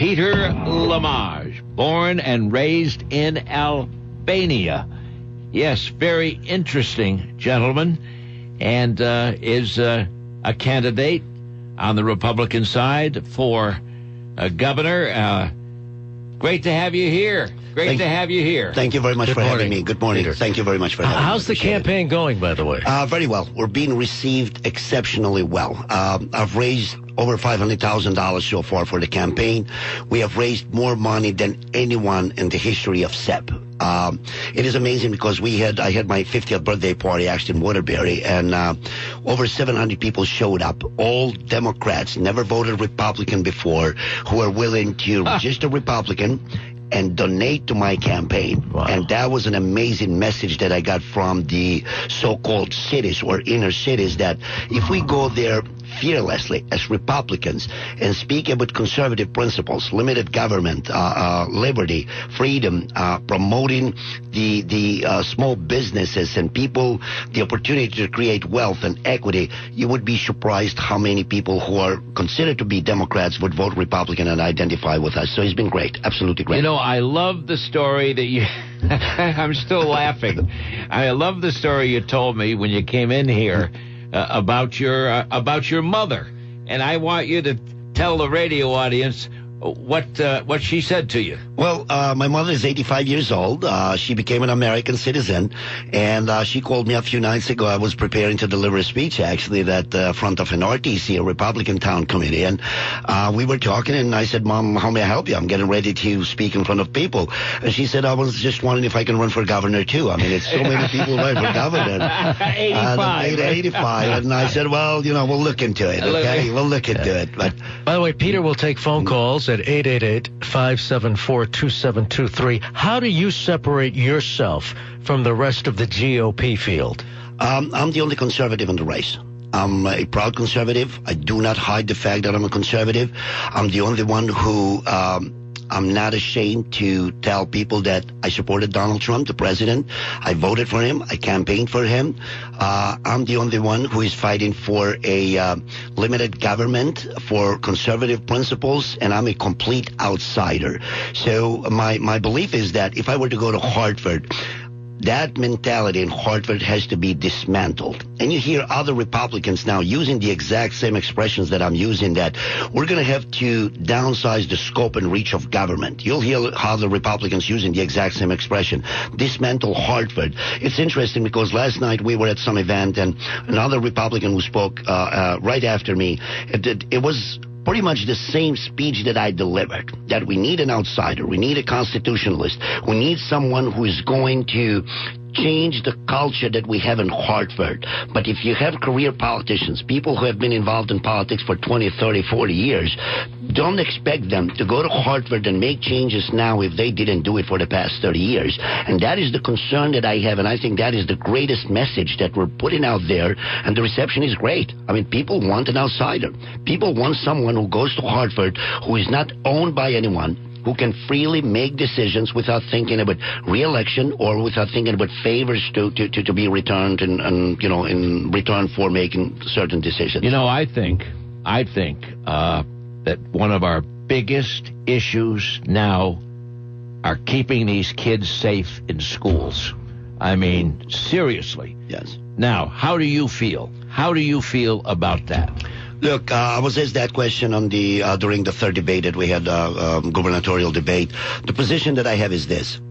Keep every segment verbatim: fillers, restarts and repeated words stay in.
Peter Lamage, born and raised in Albania. Yes, very interesting gentleman, and uh, is uh, a candidate on the Republican side for uh, governor. Uh, great to have you here. Great Thank to have you here. Thank you very much Good for morning, having me. Good morning. Peter. Thank you very much for having me. How's the Appreciate it. campaign going, by the way? Uh, very well. We're being received exceptionally well. Um, I've raised over five hundred thousand dollars so far for the campaign. We have raised more money than anyone in the history of S E P. Um, it is amazing because we had, I had my fiftieth birthday party actually in Waterbury, and uh, over seven hundred people showed up, all Democrats, never voted Republican before, who are willing to register Republican and donate to my campaign. Wow. And that was an amazing message that I got from the so-called cities or inner cities, that if we go there fearlessly as Republicans and speak about conservative principles, limited government, uh, uh, liberty, freedom, uh, promoting the the uh, small businesses and people the opportunity to create wealth and equity, you would be surprised how many people who are considered to be Democrats would vote Republican and identify with us. So it's been great, absolutely great. You know, I love the story that you... I'm still laughing. I love the story you told me when you came in here uh, about your uh, about your mother. And I want you to tell the radio audience what uh, what she said to you. Well, uh, my mother is eighty-five years old. Uh, she became an American citizen, and uh, she called me a few nights ago. I was preparing to deliver a speech, actually, at the front of an R T C, a Republican town committee, and uh, we were talking, and I said, Mom, how may I help you? I'm getting ready to speak in front of people. And she said, I was just wondering if I can run for governor, too. I mean, it's so many people running for governor. eighty-five. Uh, eighty-five. And I said, well, you know, we'll look into it, okay? We'll look into it. But By the way, Peter will take phone calls at eight eight eight, five seven four, two seven two three. How do you separate yourself from the rest of the G O P field? Um, I'm the only conservative in the race. I'm a proud conservative. I do not hide the fact that I'm a conservative. I'm the only one who... Um, I'm not ashamed to tell people that I supported Donald Trump, the president. I voted for him. I campaigned for him. Uh, I'm the only one who is fighting for a uh, limited government, for conservative principles, and I'm a complete outsider. So my, my belief is that if I were to go to Hartford, that mentality in Hartford has to be dismantled. And you hear other Republicans now using the exact same expressions that I'm using, that we're going to have to downsize the scope and reach of government. You'll hear how the Republicans using the exact same expression, dismantle Hartford. It's interesting because last night we were at some event, and another Republican who spoke uh, uh, right after me, it, it, it was pretty much the same speech that I delivered, that we need an outsider, we need a constitutionalist, we need someone who is going to change the culture that we have in Hartford. But if you have career politicians, people who have been involved in politics for twenty, thirty, forty years, don't expect them to go to Hartford and make changes now if they didn't do it for the past thirty years. And that is the concern that I have, and I think that is the greatest message that we're putting out there, and the reception is great. I mean, people want an outsider. People want someone who goes to Hartford who is not owned by anyone, who can freely make decisions without thinking about re-election or without thinking about favors to, to, to, to be returned and, and, you know, in return for making certain decisions. You know, I think, I think uh, that one of our biggest issues now are keeping these kids safe in schools. I mean, seriously. Yes. Now, how do you feel? How do you feel about that? Look, uh, I was asked that question on the uh, during the third debate that we had, uh, um, gubernatorial debate. The position that I have is this.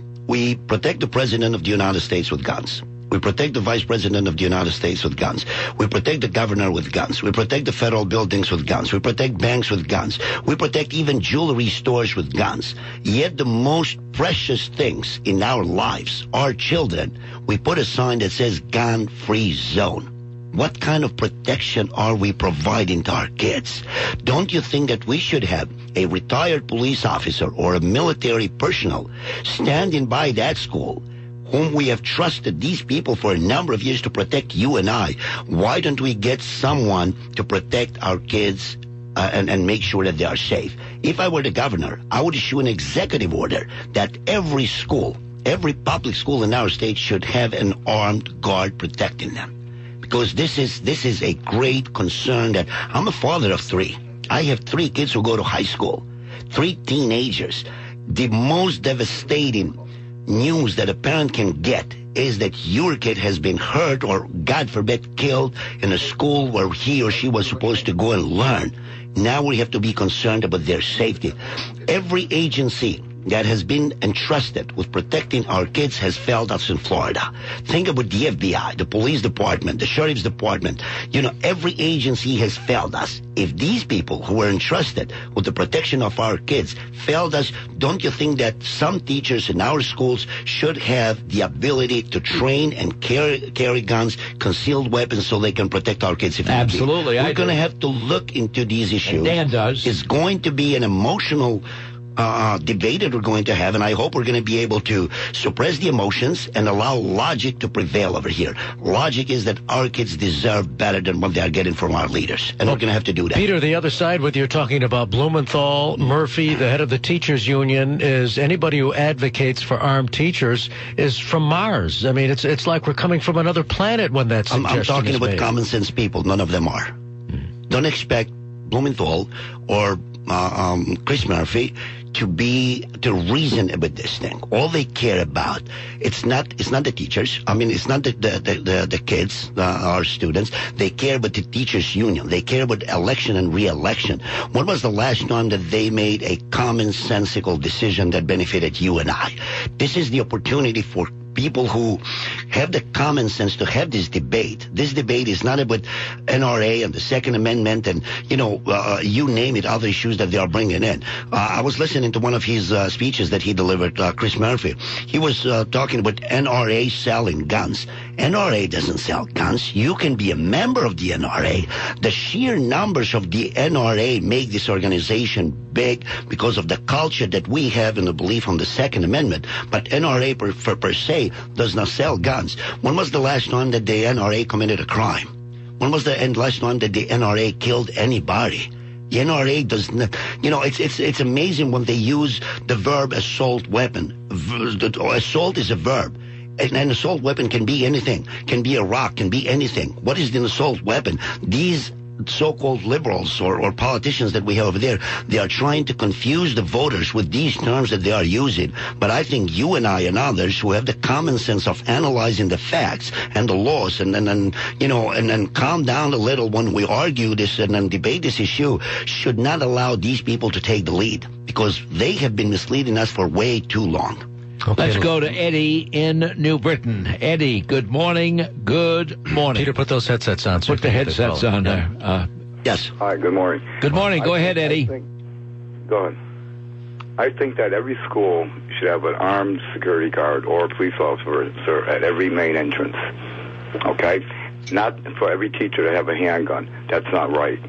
We protect the president of the United States with guns. We protect the vice president of the United States with guns. We protect the governor with guns. We protect the federal buildings with guns. We protect banks with guns. We protect even jewelry stores with guns. Yet the most precious things in our lives, our children, we put a sign that says gun-free zone. What kind of protection are we providing to our kids? Don't you think that we should have a retired police officer or a military personnel standing by that school, whom we have trusted these people for a number of years to protect you and I? Why don't we get someone to protect our kids uh, and, and make sure that they are safe? If I were the governor, I would issue an executive order that every school, every public school in our state should have an armed guard protecting them. Because this is this is a great concern that I'm a father of three. I have three kids who go to high school. three teenagers. The most devastating news that a parent can get is that your kid has been hurt or, God forbid, killed in a school where he or she was supposed to go and learn. Now we have to be concerned about their safety. Every agency that has been entrusted with protecting our kids has failed us in Florida. Think about the F B I, the police department, the sheriff's department. You know, every agency has failed us. If these people who were entrusted with the protection of our kids failed us, don't you think that some teachers in our schools should have the ability to train and carry, carry guns, concealed weapons, so they can protect our kids? If Absolutely. We're going to have to look into these issues. And Dan does. It's going to be an emotional Uh, debate that we're going to have, and I hope we're going to be able to suppress the emotions and allow logic to prevail over here. Logic is that our kids deserve better than what they are getting from our leaders, and well, we're going to have to do that. Peter, the other side, whether you're talking about Blumenthal, Murphy, the head of the teachers union, is anybody who advocates for armed teachers is from Mars. I mean, it's it's like we're coming from another planet when that suggestion I'm, I'm talking is about made. common sense people. None of them are. Hmm. Don't expect Blumenthal or uh, um, Chris Murphy to be to reason about this thing. All they care about, it's not it's not the teachers. I mean, it's not the the the, the, the kids, uh, our students. They care about the teachers union. They care about election and re-election. When was the last time that they made a commonsensical decision that benefited you and I? This is the opportunity for people who have the common sense to have this debate. This debate is not about N R A and the Second Amendment and, you know, uh, you name it, other issues that they are bringing in. Uh, I was listening to one of his uh, speeches that he delivered, uh, Chris Murphy. He was uh, talking about N R A selling guns. N R A doesn't sell guns. You can be a member of the N R A. The sheer numbers of the N R A make this organization big because of the culture that we have and the belief on the Second Amendment. But N R A per, per, per se does not sell guns. When was the last time that the N R A committed a crime? When was the last time that the N R A killed anybody? The N R A does not, you know, it's it's it's amazing when they use the verb assault weapon. Assault is a verb. An assault weapon can be anything, can be a rock, can be anything. What is an assault weapon? These so-called liberals or, or politicians that we have over there, they are trying to confuse the voters with these terms that they are using. But I think you and I and others who have the common sense of analyzing the facts and the laws and and, and you know and then calm down a little when we argue this and then debate this issue should not allow these people to take the lead, because they have been misleading us for way too long. Okay. Let's go to Eddie in New Britain. Eddie, good morning. Good morning. Peter, put those headsets on. So put the headsets on there. Uh, yes. Hi, good morning. Good morning. Go I ahead, think, Eddie. I think, go ahead. I think that every school should have an armed security guard or a police officer at every main entrance. Okay? Not for every teacher to have a handgun. That's not right.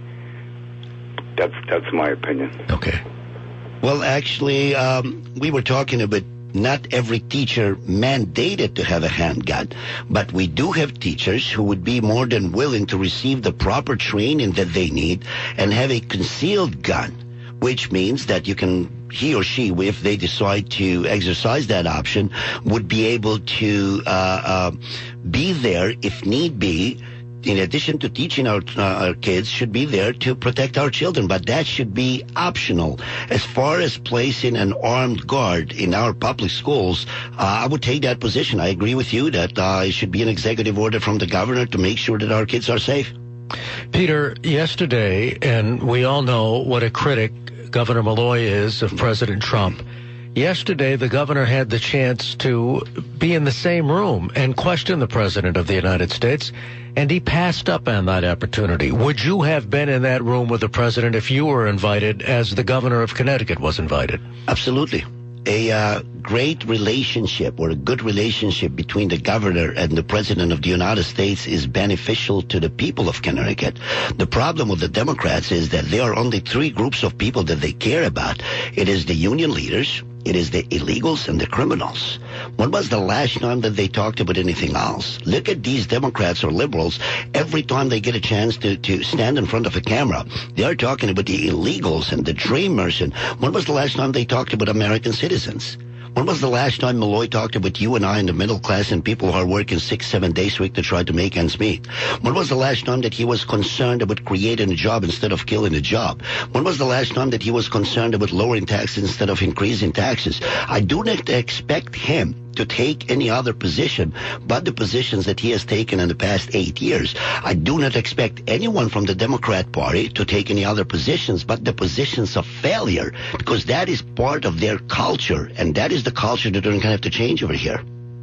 That's, that's my opinion. Okay. Well, actually, um, we were talking about not every teacher mandated to have a handgun, but we do have teachers who would be more than willing to receive the proper training that they need and have a concealed gun, which means that you can, he or she, if they decide to exercise that option, would be able to uh, uh, be there if need be. In addition to teaching our, uh, our kids, should be there to protect our children, but that should be optional. As far as placing an armed guard in our public schools, uh, I would take that position. I agree with you that uh, it should be an executive order from the governor to make sure that our kids are safe. Peter, yesterday, and we all know what a critic Governor Malloy is of President Trump. Yesterday, the governor had the chance to be in the same room and question the president of the United States, and he passed up on that opportunity. Would you have been in that room with the president if you were invited, as the governor of Connecticut was invited? Absolutely. A uh, great relationship or a good relationship between the governor and the president of the United States is beneficial to the people of Connecticut. The problem with the Democrats is that there are only three groups of people that they care about. It is the union leaders, it is the illegals, and the criminals. When was the last time that they talked about anything else? Look at these Democrats or liberals. Every time they get a chance to, to stand in front of a camera, they are talking about the illegals and the dreamers. And when was the last time they talked about American citizens? When was the last time Malloy talked about you and I in the middle class and people who are working six, seven days a week to try to make ends meet? When was the last time that he was concerned about creating a job instead of killing a job? When was the last time that he was concerned about lowering taxes instead of increasing taxes? I do not expect him to take any other position but the positions that he has taken in the past eight years. I do not expect anyone from the Democrat Party to take any other positions but the positions of failure, because that is part of their culture, and that is the culture that they're going to have to change over here.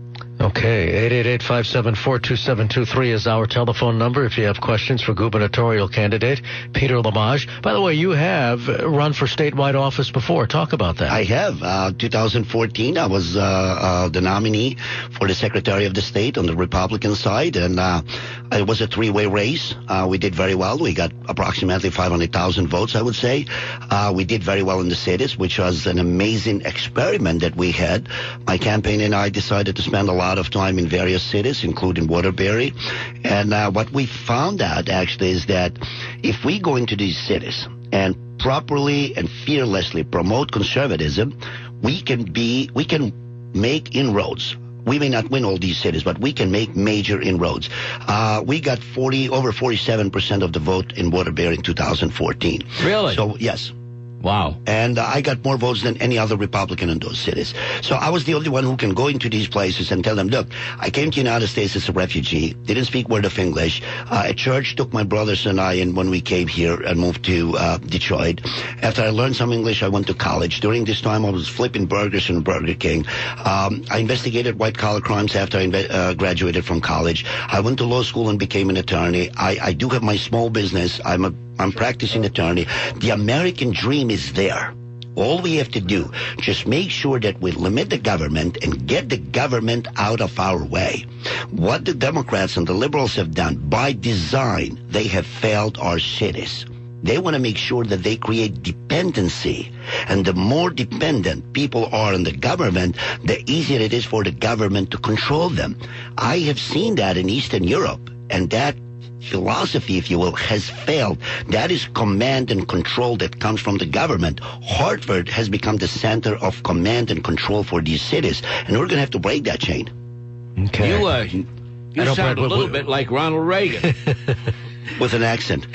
Okay, eight eight eight, five seven four, two seven two three is our telephone number if you have questions for gubernatorial candidate Peter Lamaj. By the way, you have run for statewide office before. Talk about that. I have. Uh, two thousand fourteen, I was uh, uh, the nominee for the Secretary of the State on the Republican side, and uh, it was a three-way race. Uh, we did very well. We got approximately five hundred thousand votes, I would say. Uh, we did very well in the cities, which was an amazing experiment that we had. My campaign and I decided to spend a lot of time in various cities, including Waterbury. And uh, what we found out, actually, is that if we go into these cities and properly and fearlessly promote conservatism, we can be, we can make inroads. We may not win all these cities, but we can make major inroads. Uh, we got forty, over forty-seven percent of the vote in Waterbury in two thousand fourteen. Really? So, yes. Wow. And uh, I got more votes than any other Republican in those cities. So I was the only one who can go into these places and tell them, look, I came to the United States as a refugee, didn't speak word of English. Uh, a church took my brothers and I in when we came here and moved to uh, Detroit. After I learned some English, I went to college. During this time, I was flipping burgers in Burger King. Um, I investigated white-collar crimes after I inve- uh, graduated from college. I went to law school and became an attorney. I, I do have my small business. I'm a I'm practicing attorney. The American dream is there. All we have to do, just make sure that we limit the government and get the government out of our way. What the Democrats and the liberals have done by design, they have failed our cities. They want to make sure that they create dependency. And the more dependent people are on the government, the easier it is for the government to control them. I have seen that in Eastern Europe, and that philosophy, if you will, has failed. That is command and control that comes from the government. Hartford has become the center of command and control for these cities, and we're going to have to break that chain. Okay. You, uh, you sound a little bit like Ronald Reagan. With an accent.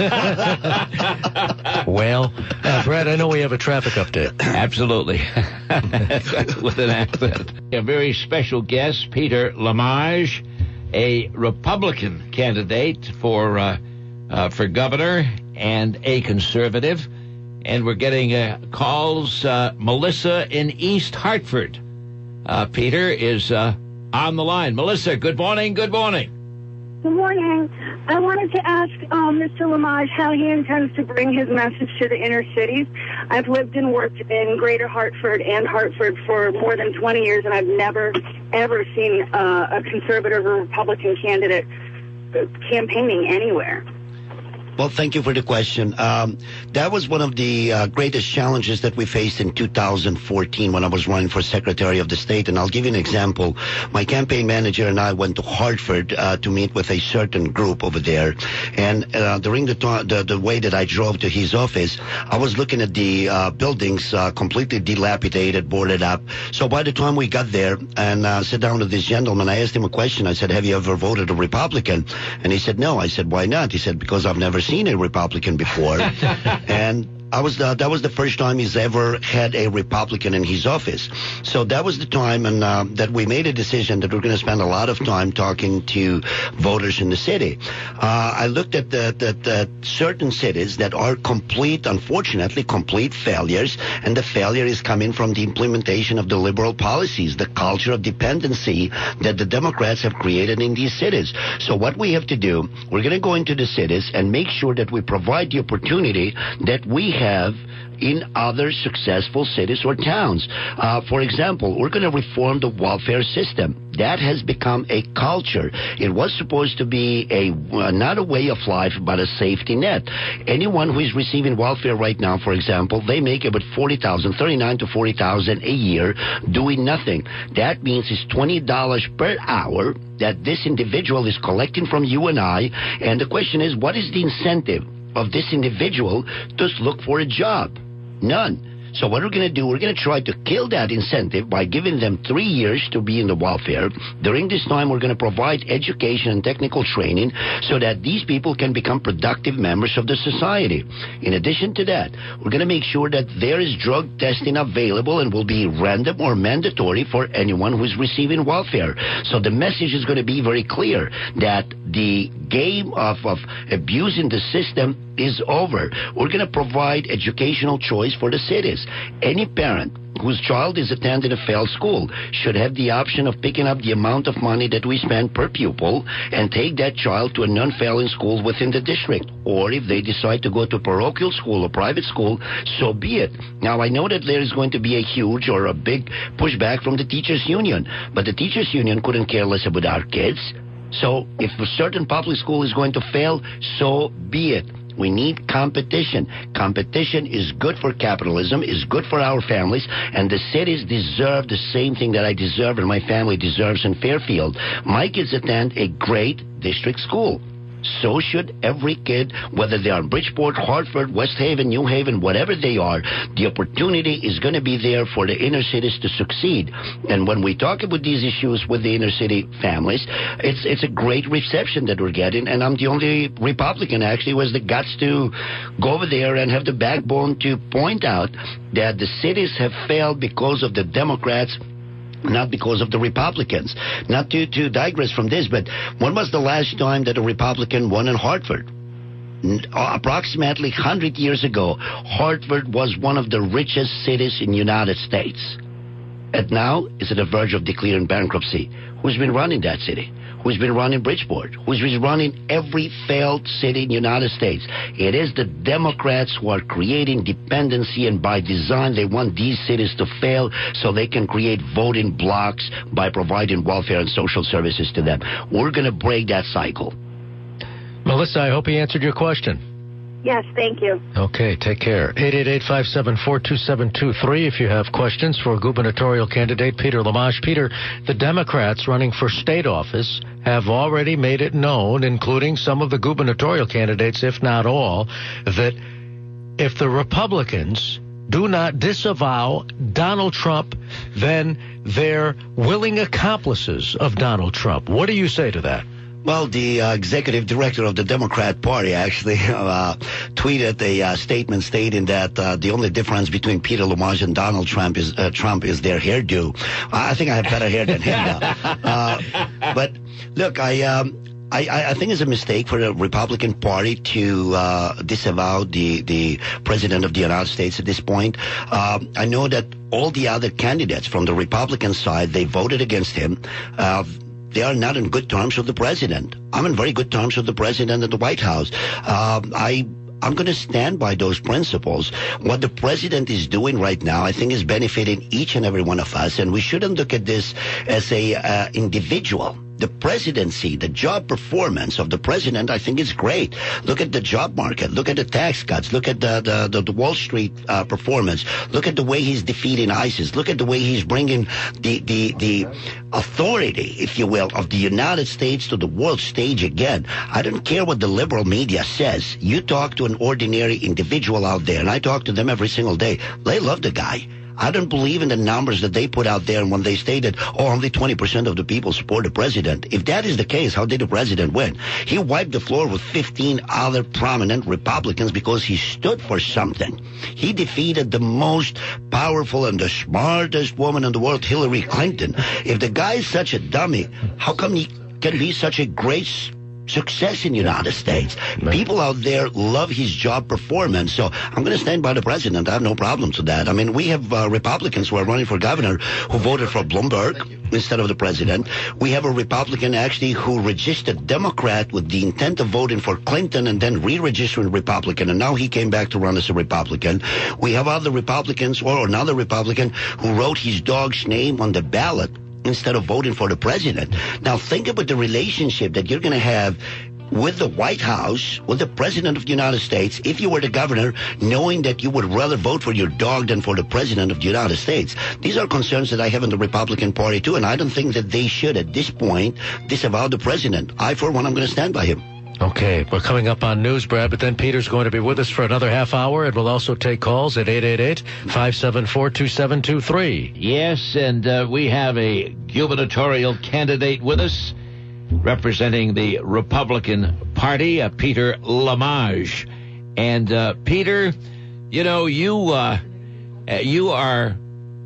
Well, uh, Brad, I know we have a traffic update. Absolutely. With an accent. A very special guest, Peter Lamaj, a Republican candidate for uh, uh, for governor and a conservative. And we're getting uh, calls. Uh, Melissa in East Hartford. Uh, Peter is uh, on the line. Melissa, good morning. Good morning. Good morning. I wanted to ask um, Mister Lamaj how he intends to bring his message to the inner cities. I've lived and worked in Greater Hartford and Hartford for more than twenty years, and I've never, ever seen uh, a conservative or Republican candidate campaigning anywhere. Well, thank you for the question. Um, that was one of the uh, greatest challenges that we faced in two thousand fourteen when I was running for Secretary of the State. And I'll give you an example. My campaign manager and I went to Hartford uh, to meet with a certain group over there. And uh, during the, t- the the way that I drove to his office, I was looking at the uh, buildings uh, completely dilapidated, boarded up. So by the time we got there and uh, sat down with this gentleman, I asked him a question. I said, have you ever voted a Republican? And he said, no. I said, why not? He said, because I've never seen a Republican before. And I was the, that was the first time he's ever had a Republican in his office. So that was the time and uh, that we made a decision that we're going to spend a lot of time talking to voters in the city. Uh, I looked at the, the, the certain cities that are complete, unfortunately, complete failures, and the failure is coming from the implementation of the liberal policies, the culture of dependency that the Democrats have created in these cities. So what we have to do, we're going to go into the cities and make sure that we provide the opportunity that we have in other successful cities or towns. Uh, for example, we're going to reform the welfare system. That has become a culture. It was supposed to be a uh, not a way of life, but a safety net. Anyone who is receiving welfare right now, for example, they make about forty thousand, thirty-nine to forty thousand a year doing nothing. That means it's twenty dollars per hour that this individual is collecting from you and I. And the question is, what is the incentive of this individual to look for a job? None. So what we're going to do, we're going to try to kill that incentive by giving them three years to be in the welfare. During this time, we're going to provide education and technical training so that these people can become productive members of the society. In addition to that, we're going to make sure that there is drug testing available and will be random or mandatory for anyone who's receiving welfare. So the message is going to be very clear that the game of, of abusing the system is over. We're going to provide educational choice for the cities. Any parent whose child is attending a failed school should have the option of picking up the amount of money that we spend per pupil and take that child to a non-failing school within the district. Or if they decide to go to parochial school or private school, so be it. Now, I know that there is going to be a huge or a big pushback from the teachers' union, but the teachers' union couldn't care less about our kids. So if a certain public school is going to fail, so be it. We need competition. Competition is good for capitalism, is good for our families, and the cities deserve the same thing that I deserve and my family deserves in Fairfield. My kids attend a great district school. So should every kid, whether they are in Bridgeport, Hartford, West Haven, New Haven, whatever they are. The opportunity is going to be there for the inner cities to succeed. And when we talk about these issues with the inner city families, it's it's a great reception that we're getting. And I'm the only Republican, actually, who has the guts to go over there and have the backbone to point out that the cities have failed because of the Democrats, not because of the Republicans. Not to, to digress from this, but when was the last time that a Republican won in Hartford? Approximately one hundred years ago, Hartford was one of the richest cities in the United States. And now is at the verge of declaring bankruptcy. Who's been running that city? Who's been running Bridgeport? Who's been running every failed city in the United States? It is the Democrats who are creating dependency, and by design they want these cities to fail so they can create voting blocks by providing welfare and social services to them. We're going to break that cycle. Melissa, I hope he answered your question. Yes, thank you. Okay, take care. eight eight eight, five seven four, two seven two three if you have questions for gubernatorial candidate Peter Lamage. Peter, the Democrats running for state office have already made it known, including some of the gubernatorial candidates, if not all, that if the Republicans do not disavow Donald Trump, then they're willing accomplices of Donald Trump. What do you say to that? Well, the uh, executive director of the Democrat Party actually uh, tweeted a uh, statement stating that uh, the only difference between Peter Lamage and Donald Trump is uh, Trump is their hairdo. I think I have better hair than him now. Uh, but look, I. Um, I, I think it's a mistake for the Republican Party to uh, disavow the, the President of the United States at this point. Uh, I know that all the other candidates from the Republican side, they voted against him. Uh, They are not in good terms with the president. I'm in very good terms with the president and the White House. Uh, I, I'm going to stand by those principles. What the president is doing right now, I think, is benefiting each and every one of us, and we shouldn't look at this as a uh, individual. The presidency, the job performance of the president, I think is great. Look at the job market. Look at the tax cuts. Look at the the, the, the Wall Street uh, performance. Look at the way he's defeating ISIS. Look at the way he's bringing the, the, the authority, if you will, of the United States to the world stage again. I don't care what the liberal media says. You talk to an ordinary individual out there, and I talk to them every single day. They love the guy. I don't believe in the numbers that they put out there when they stated, oh, only twenty percent of the people support the president. If that is the case, how did the president win? He wiped the floor with fifteen other prominent Republicans because he stood for something. He defeated the most powerful and the smartest woman in the world, Hillary Clinton. If the guy is such a dummy, how come he can be such a great success in the United States? People out there love his job performance. So I'm going to stand by the president. I have no problem to that. I mean, we have uh, Republicans who are running for governor who voted for Bloomberg instead of the president. We have a Republican actually who registered Democrat with the intent of voting for Clinton and then re-registering Republican, and now he came back to run as a Republican. We have other Republicans, or another Republican who wrote his dog's name on the ballot instead of voting for the president. Now think about the relationship that you're going to have with the White House, with the President of the United States, if you were the governor, knowing that you would rather vote for your dog than for the President of the United States. These are concerns that I have in the Republican Party too, and I don't think that they should at this point disavow the president. I, for one, I'm going to stand by him. Okay, we're coming up on news, Brad, but then Peter's going to be with us for another half hour, and we'll also take calls at eight eight eight, five seven four, two seven two three. Yes, and uh, we have a gubernatorial candidate with us representing the Republican Party, uh, Peter Lamage. And, uh, Peter, you know, you, uh, you are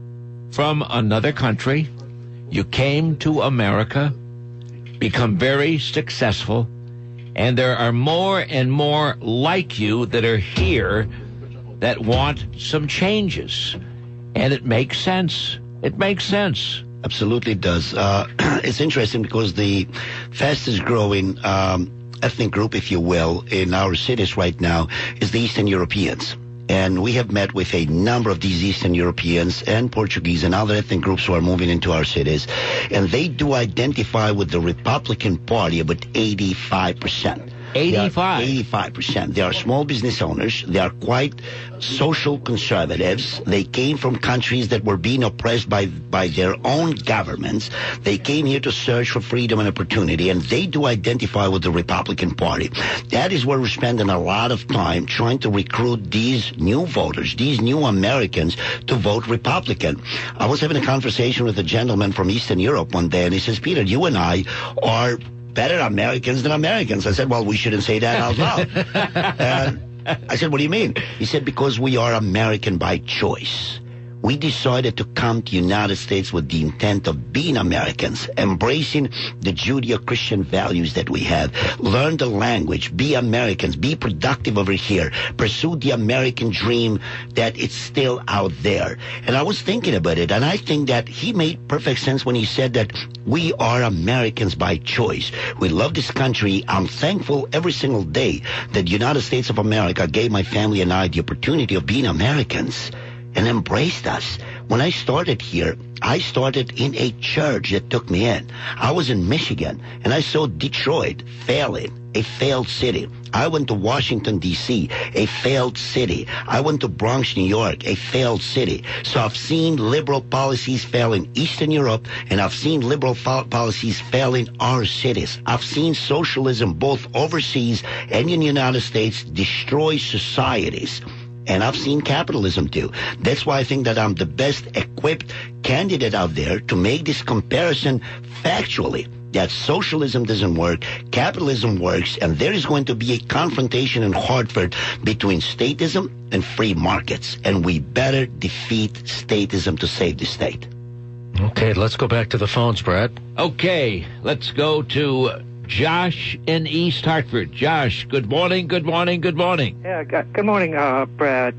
from another country. You came to America, become very successful, and there are more and more like you that are here that want some changes. And it makes sense. It makes sense. Absolutely does. Uh, it's interesting because the fastest growing um, ethnic group, if you will, in our cities right now is the Eastern Europeans. And we have met with a number of these Eastern Europeans and Portuguese and other ethnic groups who are moving into our cities. And they do identify with the Republican Party about eighty-five percent. eighty-five eighty-five percent. They are small business owners. They are quite social conservatives. They came from countries that were being oppressed by, by their own governments. They came here to search for freedom and opportunity, and they do identify with the Republican Party. That is where we're spending a lot of time trying to recruit these new voters, these new Americans, to vote Republican. I was having a conversation with a gentleman from Eastern Europe one day, and he says, Peter, you and I are better Americans than Americans. I said, well, we shouldn't say that out loud. And I said, what do you mean? He said, because we are American by choice. We decided to come to the United States with the intent of being Americans, embracing the Judeo-Christian values that we have, learn the language, be Americans, be productive over here, pursue the American dream that it's still out there. And I was thinking about it, and I think that he made perfect sense when he said that we are Americans by choice. We love this country. I'm thankful every single day that the United States of America gave my family and I the opportunity of being Americans and embraced us. When I started here, I started in a church that took me in. I was in Michigan, and I saw Detroit failing, a failed city. I went to Washington, D C, a failed city. I went to Bronx, New York, a failed city. So I've seen liberal policies fail in Eastern Europe, and I've seen liberal fo- policies fail in our cities. I've seen socialism both overseas and in the United States destroy societies. And I've seen capitalism too. That's why I think that I'm the best equipped candidate out there to make this comparison factually. That socialism doesn't work, capitalism works, and there is going to be a confrontation in Hartford between statism and free markets. And we better defeat statism to save the state. Okay, let's go back to the phones, Brad. Okay, let's go to Josh in East Hartford. Josh, good morning, good morning, good morning. Yeah, good morning, uh, Brad.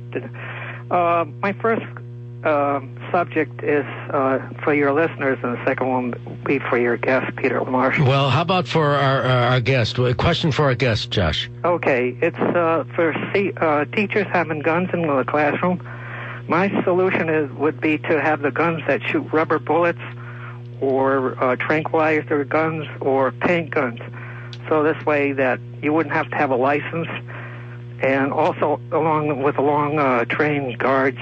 Uh, my first uh, subject is uh, for your listeners, and the second one will be for your guest, Peter Lamage. Well, how about for our, our guest? A question for our guest, Josh. Okay, it's uh, for C- uh, teachers having guns in the classroom. My solution is would be to have the guns that shoot rubber bullets, or uh, tranquilizer guns, or paint guns. So this way that you wouldn't have to have a license. And also along with along uh, trained guards,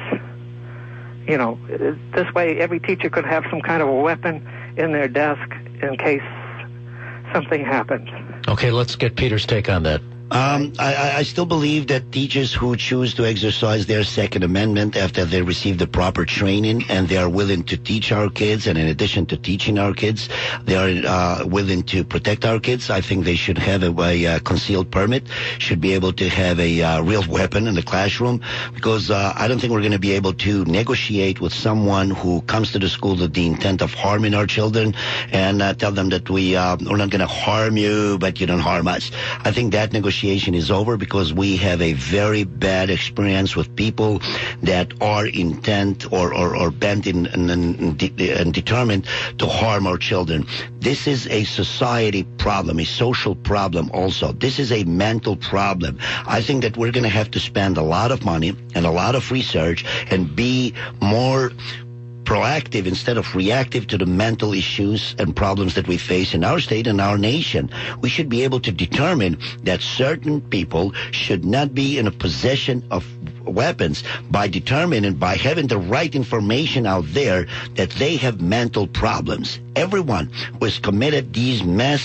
you know, this way every teacher could have some kind of a weapon in their desk in case something happens. Okay, let's get Peter's take on that. Um, I, I still believe that teachers who choose to exercise their Second Amendment after they receive the proper training and they are willing to teach our kids, and in addition to teaching our kids, they are uh, willing to protect our kids, I think they should have a, a, a concealed permit, should be able to have a uh, real weapon in the classroom, because uh, I don't think we're going to be able to negotiate with someone who comes to the school with the intent of harming our children and uh, tell them that we, uh, we're not going to harm you, but you don't harm us. I think that negotiation is over because we have a very bad experience with people that are intent or, or, or bent in, in, in, de- and determined to harm our children. This is a society problem, a social problem also. This is a mental problem. I think that we're going to have to spend a lot of money and a lot of research and be more proactive instead of reactive to the mental issues and problems that we face in our state and our nation. We should be able to determine that certain people should not be in a possession of weapons by determining, by having the right information out there that they have mental problems. Everyone who has committed these mass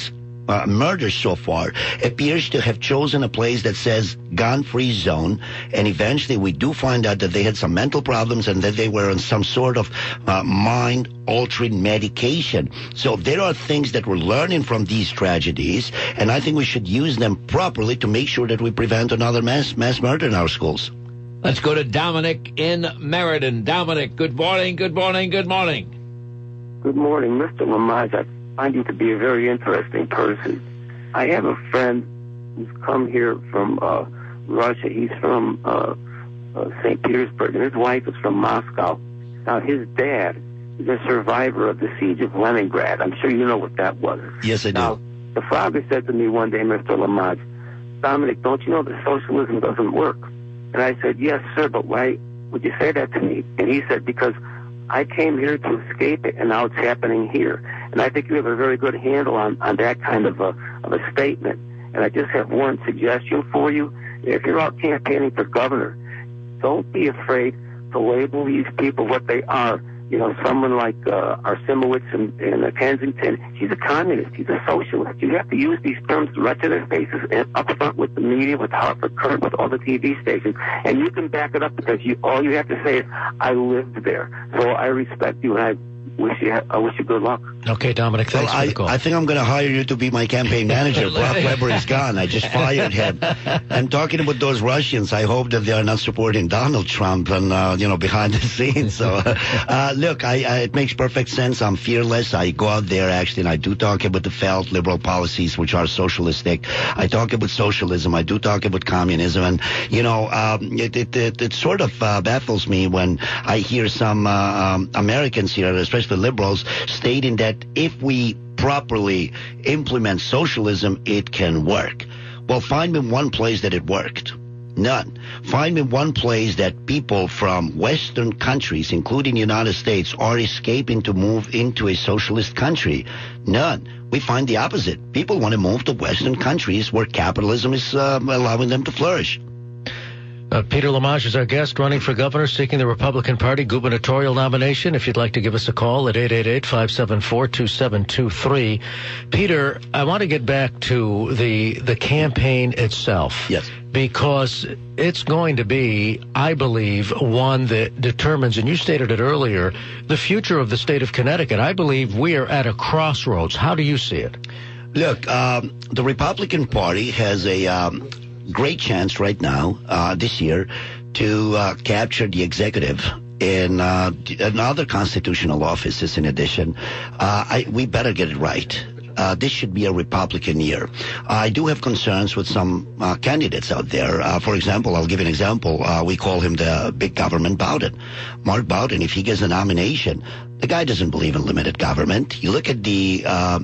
uh, murders so far appears to have chosen a place that says gun-free zone, and eventually we do find out that they had some mental problems and that they were on some sort of uh, mind-altering medication. So there are things that we're learning from these tragedies, and I think we should use them properly to make sure that we prevent another mass mass murder in our schools. Let's go to Dominic in Meriden. Dominic, good morning, good morning, good morning. Good morning, Mister Lamaj. I find you to be a very interesting person. I have a friend who's come here from uh, Russia. He's from uh, uh, Saint Petersburg, and his wife is from Moscow. Now, his dad is a survivor of the siege of Leningrad. I'm sure you know what that was. Yes, I do. Now, the father said to me one day, Mister Lamaj, Dominic, don't you know that socialism doesn't work? And I said, yes, sir, but why would you say that to me? And he said, because I came here to escape it, and now it's happening here. And I think you have a very good handle on, on that kind of a, of a statement. And I just have one suggestion for you. If you're out campaigning for governor, don't be afraid to label these people what they are. You know, someone like uh, Arsimowitz in, in uh, Kensington, he's a communist, he's a socialist. You have to use these terms right to their faces and up front with the media, with Hartford Courant, with all the T V stations. And you can back it up because you all you have to say is, I lived there. So I respect you, and I wish you, I wish you good luck. Okay, Dominic, thanks well, for I, the call. I think I'm going to hire you to be my campaign manager. Brock Weber is gone. I just fired him. And talking about those Russians, I hope that they are not supporting Donald Trump and, uh, you know, behind the scenes. So, uh, look, I, I, it makes perfect sense. I'm fearless. I go out there, actually, and I do talk about the failed liberal policies, which are socialistic. I talk about socialism. I do talk about communism. And, you know, um, it, it, it, it sort of uh, baffles me when I hear some uh, um, Americans here, especially liberals, stating that if we properly implement socialism, it can work. Well, find me one place that it worked. None. Find me one place that people from Western countries, including the United States, are escaping to move into a socialist country. None. We find the opposite. People want to move to Western countries where capitalism is uh, allowing them to flourish. Uh, Peter Lamaj is our guest, running for governor, seeking the Republican Party gubernatorial nomination. If you'd like to give us a call at eight eight eight, five seven four, two seven two three. Peter, I want to get back to the the campaign itself. Yes. Because it's going to be, I believe, one that determines, and you stated it earlier, the future of the state of Connecticut. I believe we are at a crossroads. How do you see it? Look, um, the Republican Party has a um, great chance right now, uh, this year, to uh, capture the executive in, uh, in other constitutional offices in addition. Uh, I, we better get it right. Uh, this should be a Republican year. I do have concerns with some uh, candidates out there. Uh, for example, I'll give an example. Uh, we call him the big government Bowden. Mark Bowden, if he gets a nomination, the guy doesn't believe in limited government. You look at the uh,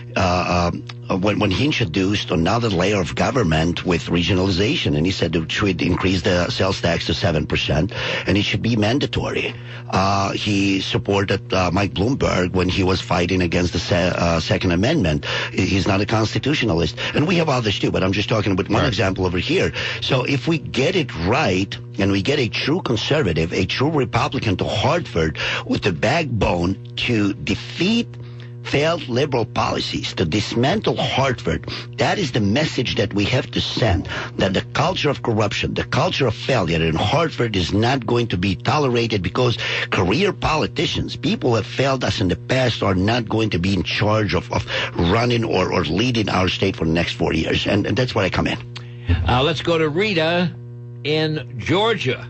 uh, uh, when, when he introduced another layer of government with regionalization, and he said it should increase the sales tax to seven percent, and it should be mandatory. Uh, he supported uh, Mike Bloomberg when he was fighting against the se- uh, Second Amendment. He's not a constitutionalist. And we have others too, but I'm just talking about one right. example over here. So if we get it right, and we get a true conservative, a true Republican to Hartford with the backbone to defeat failed liberal policies, to dismantle Hartford, that is the message that we have to send, that the culture of corruption, the culture of failure in Hartford is not going to be tolerated, because career politicians, people who have failed us in the past, are not going to be in charge of, of running or, or leading our state for the next four years. And, and that's where I come in. Uh, let's go to Rita in Georgia.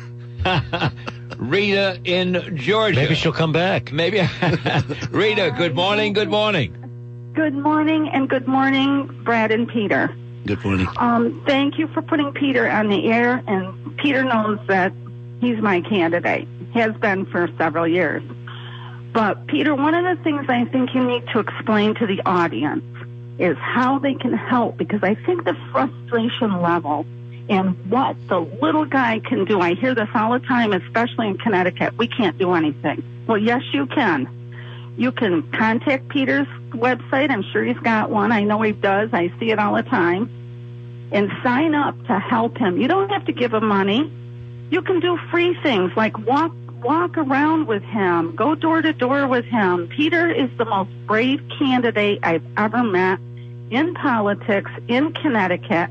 Rita in Georgia. Maybe she'll come back. Maybe. Rita, good morning, good morning. Good morning, and good morning, Brad and Peter. Good morning. Um, thank you for putting Peter on the air, and Peter knows that he's my candidate. Has been for several years. But, Peter, one of the things I think you need to explain to the audience is how they can help, because I think the frustration level and what the little guy can do. I hear this all the time, especially in Connecticut. We can't do anything. Well, yes, you can. You can contact Peter's website. I'm sure he's got one. I know he does. I see it all the time. And sign up to help him. You don't have to give him money. You can do free things like walk walk around with him, go door to door with him. Peter is the most brave candidate I've ever met. in politics in Connecticut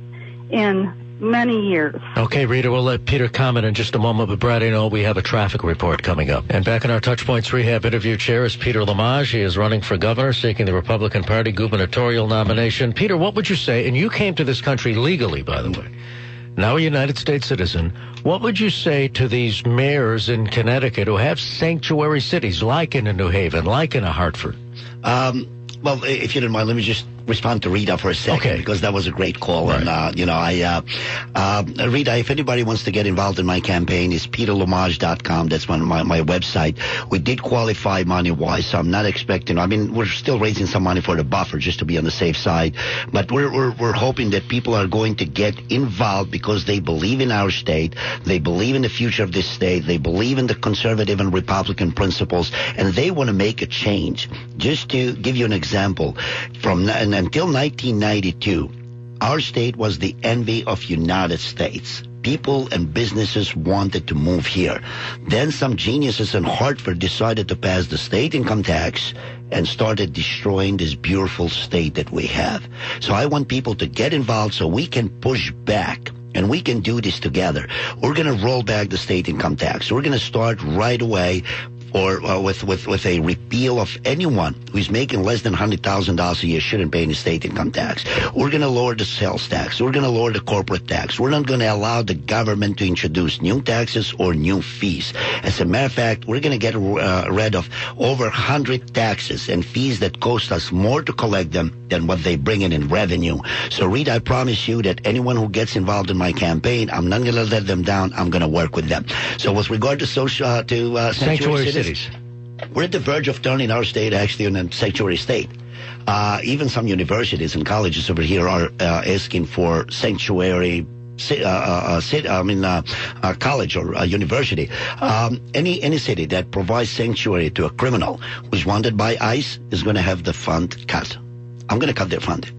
in many years. Okay, Rita, we'll let Peter comment in just a moment, but Brad, you know, we have a traffic report coming up. And back in our Touchpoints Rehab interview chair is Peter Lamage. He is running for governor, seeking the Republican Party gubernatorial nomination. Peter, what would you say, and you came to this country legally, by the way, now a United States citizen, what would you say to these mayors in Connecticut who have sanctuary cities, like in a New Haven, like in a Hartford? Um, well, if you don't mind, let me just respond to Rita for a second, okay, because that was a great call. Right. And, uh, you know, I, uh, uh, Rita, if anybody wants to get involved in my campaign, it's peter lamage dot com. That's my, my, my website. We did qualify money-wise, so I'm not expecting, I mean, we're still raising some money for the buffer just to be on the safe side. But we're, we're, we're hoping that people are going to get involved because they believe in our state. They believe in the future of this state. They believe in the conservative and Republican principles, and they want to make a change. Just to give you an example, from and until nineteen ninety-two, our state was the envy of United States. People and businesses wanted to move here. Then some geniuses in Hartford decided to pass the state income tax and started destroying this beautiful state that we have. So I want people to get involved so we can push back. And we can do this together. We're going to roll back the state income tax. We're going to start right away or uh, with, with, with a repeal of anyone who's making less than one hundred thousand dollars a year shouldn't pay any state income tax. We're going to lower the sales tax. We're going to lower the corporate tax. We're not going to allow the government to introduce new taxes or new fees. As a matter of fact, we're going to get uh, rid of over one hundred taxes and fees that cost us more to collect them than what they bring in in revenue. So, Rita, I promise you that anyone who gets involved in my campaign, I'm not going to let them down. I'm going to work with them. So with regard to social, uh, to uh, sanctuary, sanctuary cities, we're at the verge of turning our state actually in a sanctuary state. Uh, even some universities and colleges over here are uh, asking for sanctuary Uh, uh, city, I mean, uh, uh, college or uh, university. Um, any any city that provides sanctuary to a criminal who's wanted by ICE is going to have the fund cut. I'm going to cut their funding.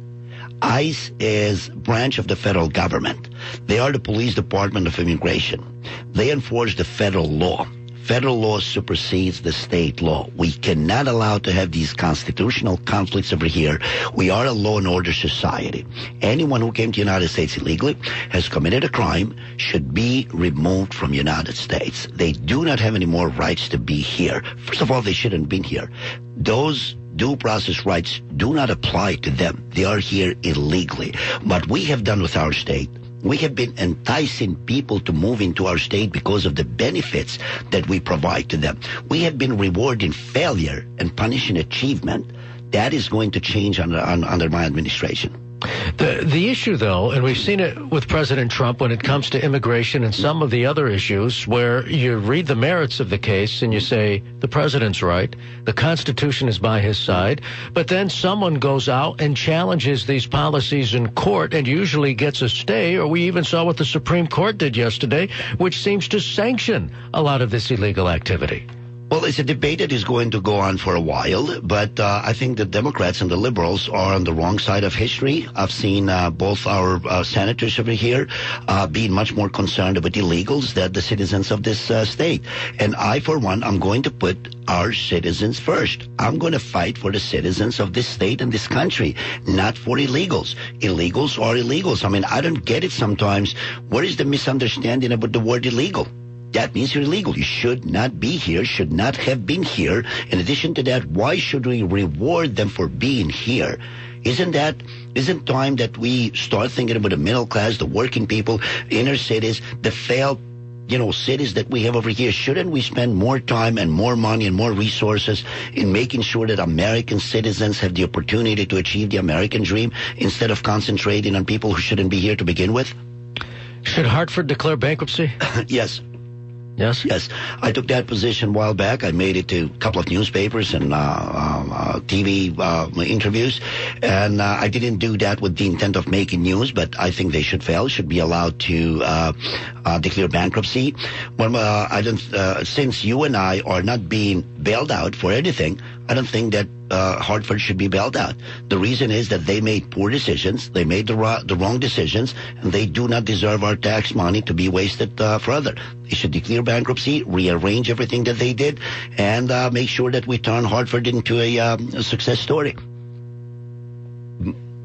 ICE is a branch of the federal government. They are the police department of immigration. They enforce the federal law. Federal law supersedes the state law. We cannot allow to have these constitutional conflicts over here. We are a law and order society. Anyone who came to the United States illegally has committed a crime, should be removed from the United States. They do not have any more rights to be here. First of all, they shouldn't have been here. Those due process rights do not apply to them. They are here illegally. What we have done with our state, we have been enticing people to move into our state because of the benefits that we provide to them. We have been rewarding failure and punishing achievement. That is going to change under, under my administration. The the issue, though, and we've seen it with President Trump when it comes to immigration and some of the other issues, where you read the merits of the case and you say, the president's right, the Constitution is by his side, but then someone goes out and challenges these policies in court and usually gets a stay, or we even saw what the Supreme Court did yesterday, which seems to sanction a lot of this illegal activity. Well, it's a debate that is going to go on for a while, but uh, I think the Democrats and the liberals are on the wrong side of history. I've seen uh, both our uh, senators over here uh, being much more concerned about illegals than the citizens of this uh, state. And I, for one, I'm going to put our citizens first. I'm going to fight for the citizens of this state and this country, not for illegals. Illegals are illegals. I mean, I don't get it sometimes. What is the misunderstanding about the word illegal? That means you're illegal. You should not be here, should not have been here. In addition to that, why should we reward them for being here? Isn't that, isn't time that we start thinking about the middle class, the working people, inner cities, the failed, you know, cities that we have over here? Shouldn't we spend more time and more money and more resources in making sure that American citizens have the opportunity to achieve the American dream instead of concentrating on people who shouldn't be here to begin with? Should Hartford declare bankruptcy? Yes. Yes? Yes. I took that position a while back. I made it to a couple of newspapers and uh, uh, T V uh, interviews. And uh, I didn't do that with the intent of making news, but I think they should fail, should be allowed to uh, uh, declare bankruptcy. Well, uh, I don't, uh, since you and I are not being bailed out for anything, I don't think that uh, Hartford should be bailed out. The reason is that they made poor decisions, they made the, ro- the wrong decisions, and they do not deserve our tax money to be wasted uh, further. They should declare bankruptcy, rearrange everything that they did, and uh, make sure that we turn Hartford into a, um, a success story.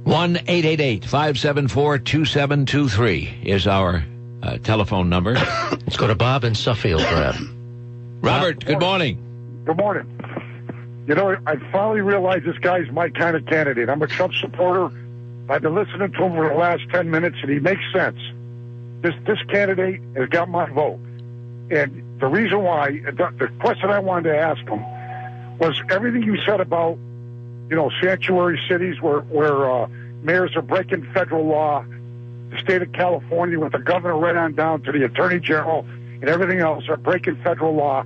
one eight eight eight, five seven four, two seven two three is our uh, telephone number. Let's go to Bob in Suffield, Brad. Robert, good morning. Good morning. You know, I finally realized this guy's my kind of candidate. I'm a Trump supporter. I've been listening to him for the last ten minutes, and he makes sense. This this candidate has got my vote. And the reason why, the, the question I wanted to ask him was everything you said about, you know, sanctuary cities where, where uh, mayors are breaking federal law, the state of California with the governor right on down to the attorney general and everything else are breaking federal law.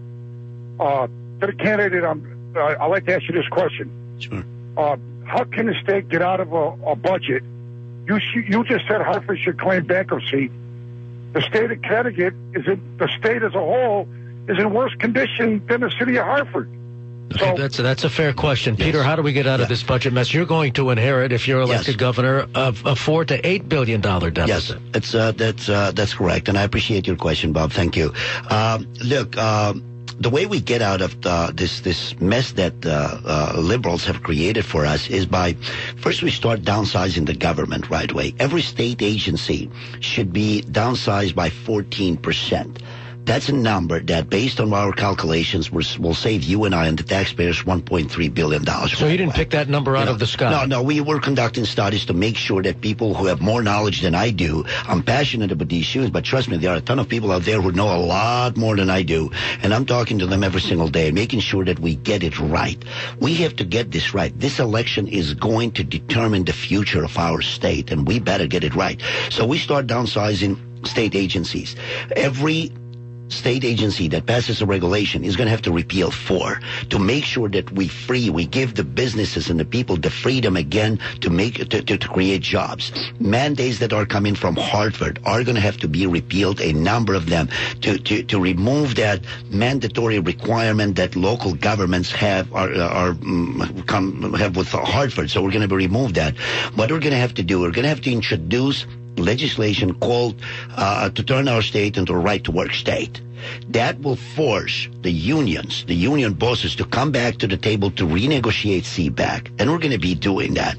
Uh, to the candidate, I'm, uh, I'd like to ask you this question. Sure. Uh, how can the state get out of a, a budget? You sh- you just said Hartford should claim bankruptcy. The state of Connecticut is in, the state as a whole is in worse condition than the city of Hartford. Okay, So that's that's a fair question, Yes. Peter. How do we get out Yeah. of this budget mess? You're going to inherit, if you're elected Yes. governor, of a four to eight billion dollar Yes, deficit. it's, uh, that's uh, that's correct, and I appreciate your question, Bob. Thank you. Um, look, um, the way we get out of the, this this mess that uh, uh, liberals have created for us is by first we start downsizing the government right away. Every state agency should be downsized by fourteen percent. That's a number that, based on our calculations, will will save you and I and the taxpayers one point three billion dollars. So you didn't pick that number out You know, of the sky? No, no, we were conducting studies to make sure that people who have more knowledge than I do, I'm passionate about these issues, but trust me, there are a ton of people out there who know a lot more than I do, and I'm talking to them every single day, making sure that we get it right. We have to get this right. This election is going to determine the future of our state, and we better get it right. So we start downsizing state agencies. Every state agency that passes a regulation is going to have to repeal four to make sure that we free, we give the businesses and the people the freedom again to make to, to, to create jobs. Mandates that are coming from Hartford are going to have to be repealed, a number of them, to, to, to remove that mandatory requirement that local governments have are, are um, come have with Hartford. So we're going to remove that. What we're going to have to do, we're going to have to introduce legislation called uh, to turn our state into a right-to-work state. That will force the unions, the union bosses, to come back to the table to renegotiate C PAC, and we're going to be doing that.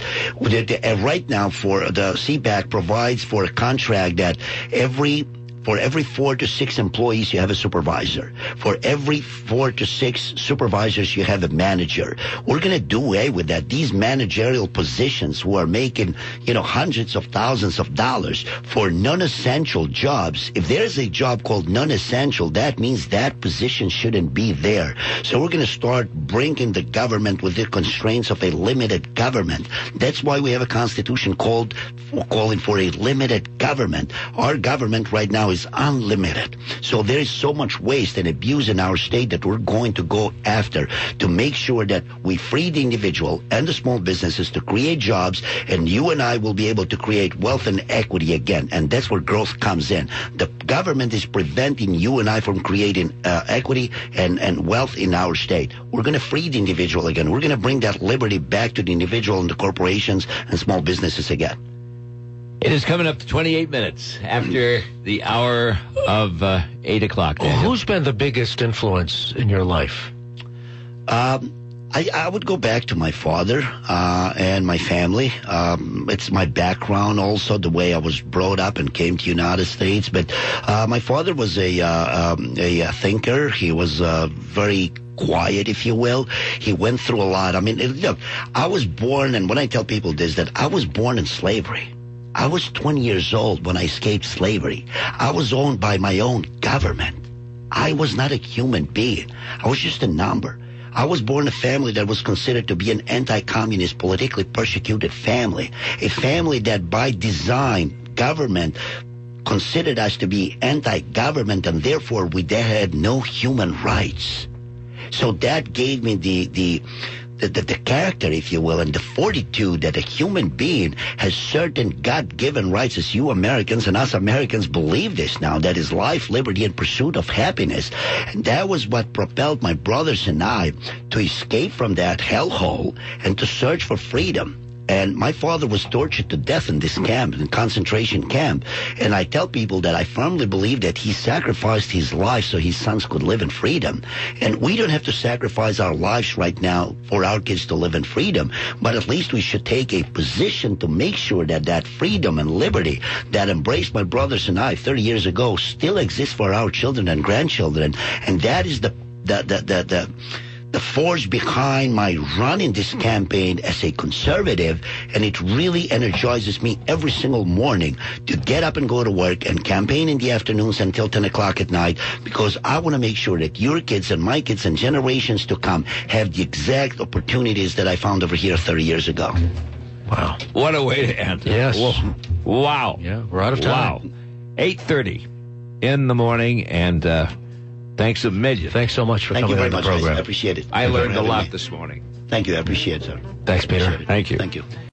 Right now, for the C PAC provides for a contract that every For every four to six employees, you have a supervisor. For every four to six supervisors, you have a manager. We're going to do away with that. These managerial positions who are making, you know, hundreds of thousands of dollars for non-essential jobs. If there's a job called non-essential, that means that position shouldn't be there. So we're going to start bringing the government with the constraints of a limited government. That's why we have a constitution called calling for a limited government. Our government right now is unlimited. So there is so much waste and abuse in our state that we're going to go after to make sure that we free the individual and the small businesses to create jobs, and you and I will be able to create wealth and equity again. And that's where growth comes in. The government is preventing you and I from creating uh, equity and, and wealth in our state. We're going to free the individual again. We're going to bring that liberty back to the individual and the corporations and small businesses again. It is coming up to twenty-eight minutes after the hour of uh, eight o'clock. Well, Daniel. who's been the biggest influence in your life? Um, I, I would go back to my father uh, and my family. Um, it's my background also, the way I was brought up and came to the United States. But uh, my father was a, uh, um, a, a thinker. He was uh, very quiet, if you will. He went through a lot. I mean, look, I was born, and when I tell people this, that I was born in slavery. I was twenty years old when I escaped slavery. I was owned by my own government. I was not a human being. I was just a number. I was born in a family that was considered to be an anti-communist, politically persecuted family. A family that by design, government considered us to be anti-government, and therefore we had no human rights. So that gave me the, the, the, the, the character, if you will, and the fortitude that a human being has certain God-given rights, as you Americans and us Americans believe this now, that is life, liberty, and pursuit of happiness. And that was what propelled my brothers and I to escape from that hellhole and to search for freedom. And my father was tortured to death in this camp, in concentration camp. And I tell people that I firmly believe that he sacrificed his life so his sons could live in freedom. And we don't have to sacrifice our lives right now for our kids to live in freedom. But at least we should take a position to make sure that that freedom and liberty that embraced my brothers and I thirty years ago still exists for our children and grandchildren. And that is the, the, the, the, the the force behind my running this campaign as a conservative, and it really energizes me every single morning to get up and go to work and campaign in the afternoons until ten o'clock at night, because I want to make sure that your kids and my kids and generations to come have the exact opportunities that I found over here thirty years ago. Wow. What a way to end. Yes. Whoa. Wow. Yeah, we're out of time. Wow. eight thirty in the morning, and uh, thanks a million. Thanks so much for Thank you coming very on the much, guys. program. I appreciate it. I Thank you learned for a having lot me. this morning. Thank you. I appreciate it, sir. Thanks, Peter. Appreciate it. Thank you. Thank you.